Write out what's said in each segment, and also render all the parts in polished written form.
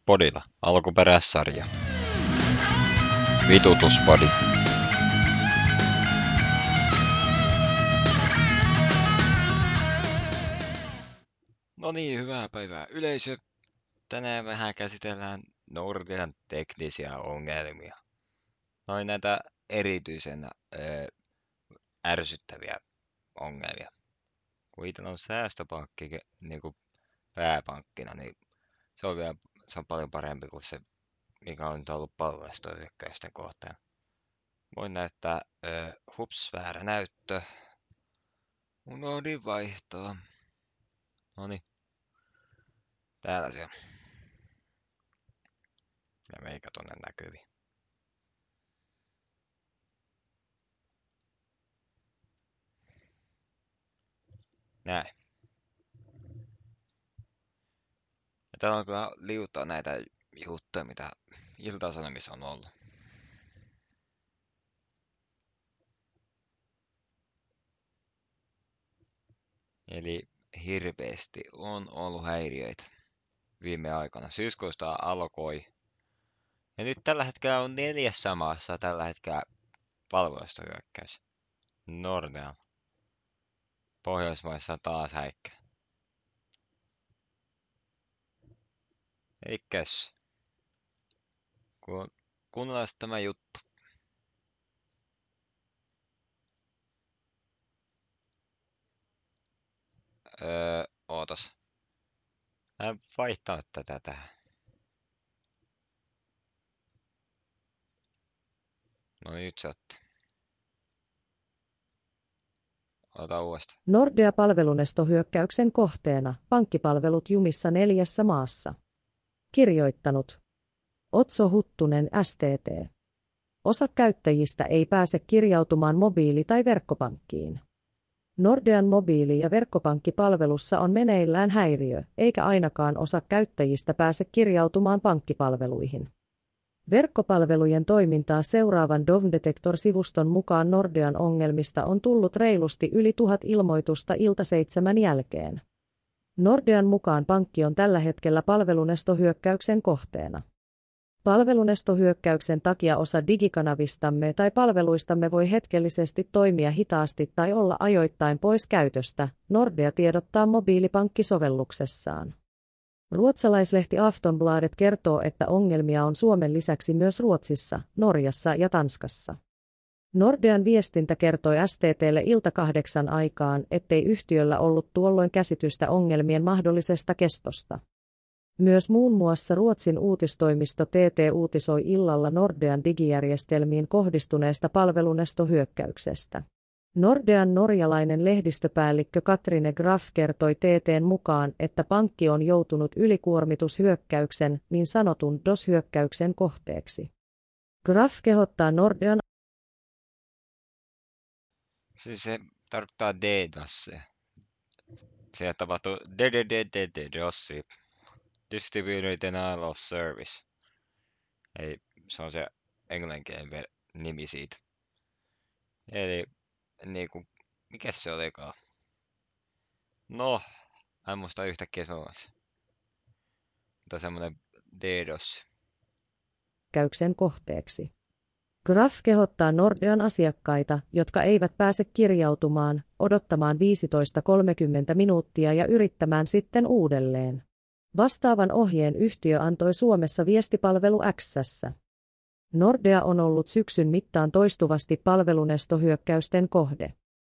Vitutuspodilla alkuperäissarja. Vitutuspodi. No niin, hyvää päivää yleisö. Tänään vähän käsitellään Nordean teknisiä ongelmia. Noin näitä erityisen ärsyttäviä ongelmia. Kun itsellä on säästöpankki niin kuin pääpankkina, niin se on paljon parempi kuin se, mikä on nyt ollut palvelustohyökkäysten kohtaan. Voin näyttää, väärä näyttö. Unohdin vaihtaa. Noniin. Täällä se on. Ja meikä tonne näkyviin. Näin. Ja täällä on kyllä liutaa näitä juttuja, mitä Ilta-Sanomissa on ollut. Eli hirveästi on ollut häiriöitä viime aikoina. Syyskuusta alkoi. Ja nyt tällä hetkellä on 4 maassa tällä hetkellä palvelustohyökkäys. Nordea. Pohjoismaissa taas häikkä. Eikäs. Kuunnellaan tämä juttu. Ootas. Mä en vaihtanut tätä tähän. No nyt se otti. Ota uudestaan. Nordea-palvelunestohyökkäyksen kohteena, pankkipalvelut jumissa 4 maassa. Kirjoittanut Otso Huttunen, STT. Osa käyttäjistä ei pääse kirjautumaan mobiili- tai verkkopankkiin. Nordean mobiili- ja verkkopankkipalvelussa on meneillään häiriö, eikä ainakaan osa käyttäjistä pääse kirjautumaan pankkipalveluihin. Verkkopalvelujen toimintaa seuraavan DovDetector-sivuston mukaan Nordean ongelmista on tullut reilusti yli 1000 ilmoitusta ilta-7 jälkeen. Nordean mukaan pankki on tällä hetkellä palvelunestohyökkäyksen kohteena. Palvelunestohyökkäyksen takia osa digikanavistamme tai palveluistamme voi hetkellisesti toimia hitaasti tai olla ajoittain pois käytöstä, Nordea tiedottaa mobiilipankkisovelluksessaan. Ruotsalaislehti Aftonbladet kertoo, että ongelmia on Suomen lisäksi myös Ruotsissa, Norjassa ja Tanskassa. Nordean viestintä kertoi STT:lle ilta 8 aikaan, ettei yhtiöllä ollut tuolloin käsitystä ongelmien mahdollisesta kestosta. Myös muun muassa Ruotsin uutistoimisto TT uutisoi illalla Nordean digijärjestelmiin kohdistuneesta palvelunestohyökkäyksestä. Nordean norjalainen lehdistöpäällikkö Katrine Graff kertoi TT:n mukaan, että pankki on joutunut ylikuormitushyökkäyksen, niin sanotun DOS-hyökkäyksen kohteeksi. Graff kehottaa Nordean. Siis se tarkoittaa DDoS. Se tapahtuu DDoS. Distributed Denial of Service. Eli se on se englanninkielinen nimi siitä. Eli niinku, mikä se olikaan? No, en muista yhtäkkiä suomeksi. Mutta semmonen DDoS. Hyökkäyksen kohteeksi. Graff kehottaa Nordean asiakkaita, jotka eivät pääse kirjautumaan, odottamaan 15-30 minuuttia ja yrittämään sitten uudelleen. Vastaavan ohjeen yhtiö antoi Suomessa viestipalvelu X:ssä. Nordea on ollut syksyn mittaan toistuvasti palvelunestohyökkäysten kohde.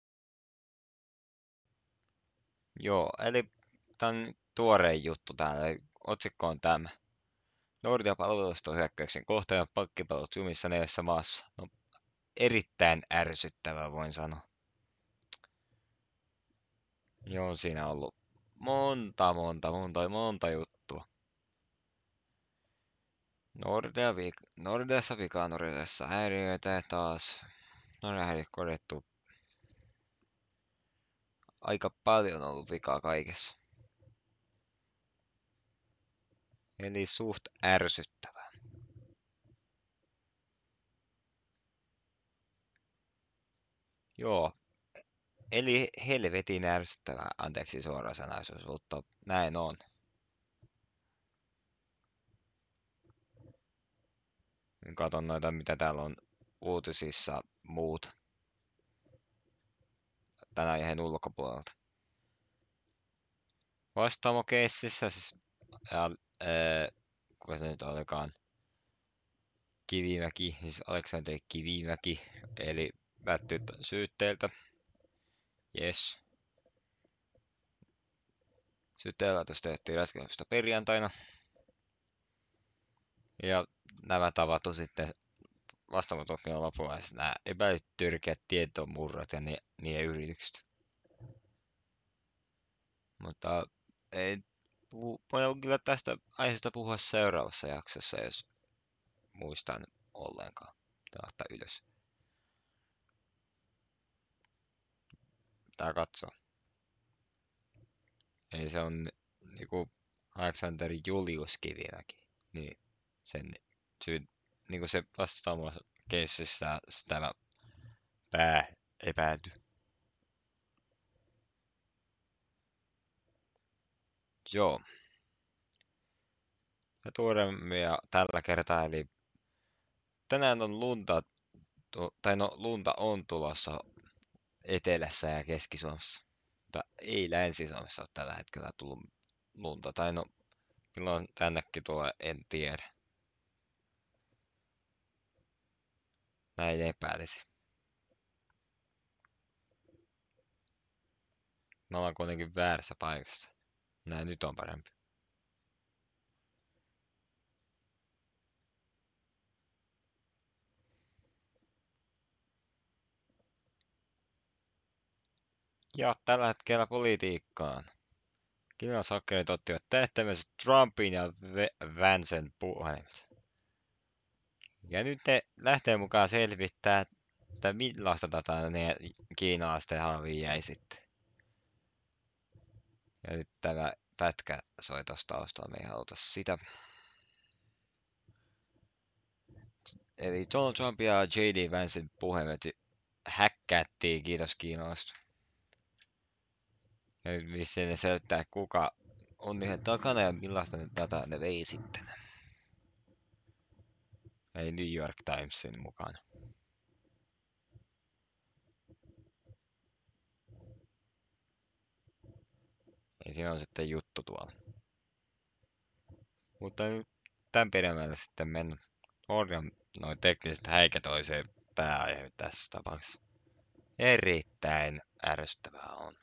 Joo, eli tää on tuorein juttu täällä. Otsikko on tämä. Nordea palvelunestohyökkäyksen kohteena pankkipalvelut jumissa 4 maassa. No, erittäin ärsyttävää voin sanoa. Joo, on siinä ollut monta juttua. Nordeassa vikaa, Nordeassa häiriöitä taas. Nordean häiriöt korjattu. Aika paljon on ollut vikaa kaikessa. Eli suht ärsyttävää. Joo. Eli helvetin ärsyttävää, anteeksi suorasanaisuus, mutta näin on. Katon noita, mitä täällä on uutisissa muut tänä aiheen ulkopuolelta. Vastaamo-keississä siis, ja, kuka se nyt olikaan, Kivimäki, siis Aleksanteri Kivimäki, eli välttyi syytteiltä. Yes. Syyttäjälaitos tehtiin ratkaistusta perjantaina. Ja nämä tavattu sitten vastaamatutkinnon lopulla nämä epäilyt törkeät tietomurrot ja niiden yritykset. Mutta ei, voin kyllä tästä aiheesta puhua seuraavassa jaksossa, jos muistan ollenkaan. Laittaa ylös. Tää katsoo. Eli se on niinku Aleksanteri Julius Kivimäki. Niin sen syy, niinku se vastaamassa keississä tämä pää epäilty. Joo. Ja tuoremmia tällä kertaa, eli tänään on lunta, tai no lunta on tulossa etelässä ja Keski-Suomessa. Mutta ei Länsi-Suomessa ole tällä hetkellä tullut lunta. Tai no, milloin tännekin tulee, en tiedä. Näin epäilisi. Me ollaan kuitenkin väärässä paikassa. Näin nyt on parempi. Ja tällä hetkellä politiikkaan. Kinasakkerit ottivat tähtäimensä Trumpin ja Vancen puhelimet. Ja nyt ne lähtee mukaan selvittää, että millaista dataa ne kiinalaisten haaviin jäi sitten. Ja nyt tämä pätkä soi tosta taustalla, me ei haluta sitä. Eli Donald Trump ja J.D. Vancen puhelimet häkkättiin, kiitos kiinalaista. Ja nyt missä ne selittää, kuka on niiden takana ja millaista dataa ne vei sitten. Eli New York Timesin mukana. Ja siinä on sitten juttu tuolla. Mutta nyt tämän pidemmälle sitten mennä. Norjan noin tekniset häikä toiseen pääaihe tässä tapauksessa. Erittäin ärsyttävää on.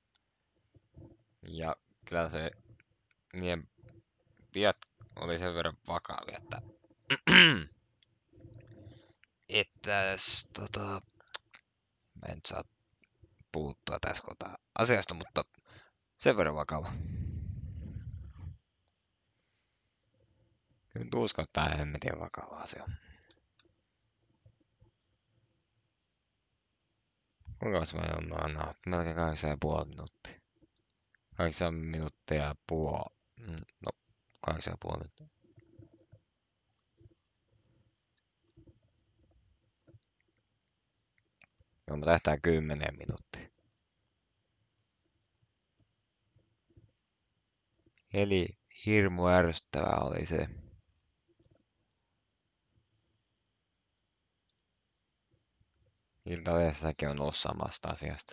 Ja kyllä se niiden viat oli sen verran vakavia, että mä en saa puuttua tässä kohtaa asiasta, mutta sen verran vakava. Nyt uskon, että tämä hemmetin vakava asia. Kuinka mä oon melkein 8,5 minuuttia. 8 minuuttia ja puoli. No, 8,5 minuuttia. Joo, mä tähtään 10 minuuttia. Eli hirmu ärsyttävää oli se. Iltalehdessäkin on ollut samasta asiasta.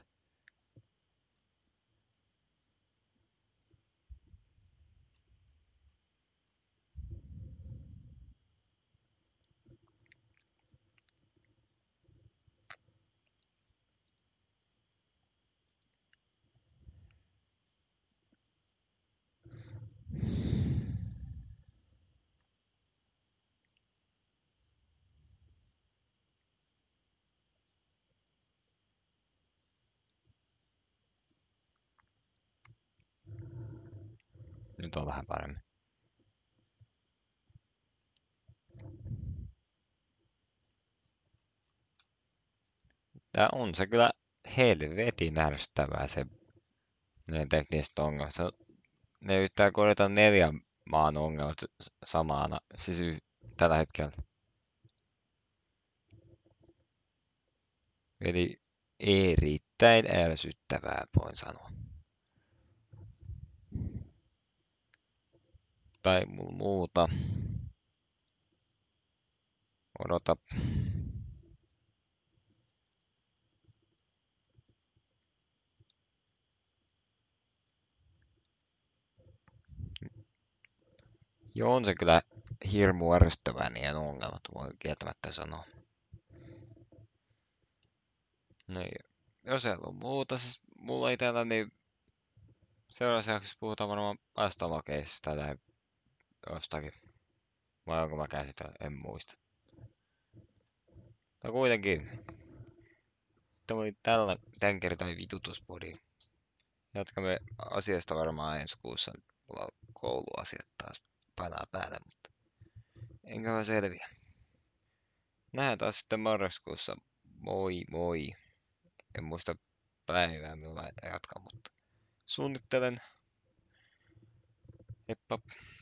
Nyt on vähän paremmin. Tää on se kyllä helvetin ärsyttävää se ne tekniset ongelmat. Ne yrittää korjata 4 maan ongelmat samana, siis tällä hetkellä. Eli erittäin ärsyttävää, voin sanoa. Tai muuta. Odota. Joo, on se kyllä hirmu ärsyttävää niin ongelmat, voi kieltämättä sanoa. Niin, jos ei ollut muuta, siis mulla itellä, niin seuraavaksi jaksossa puhutaan varmaan päästöomakeista tai jostakin. Vai onko mä käsitellä, en muista. No kuitenkin, tämä oli tän kertaa vitutuspodi. Jatkamme asiasta varmaan ensi kuussa. Mulla on kouluasiat taas painaa päälle, mutta enkä mä selviä. Nähdään taas sitten marraskuussa. Moi moi. En muista päivää milloin jatkan, mutta suunnittelen. Heippa.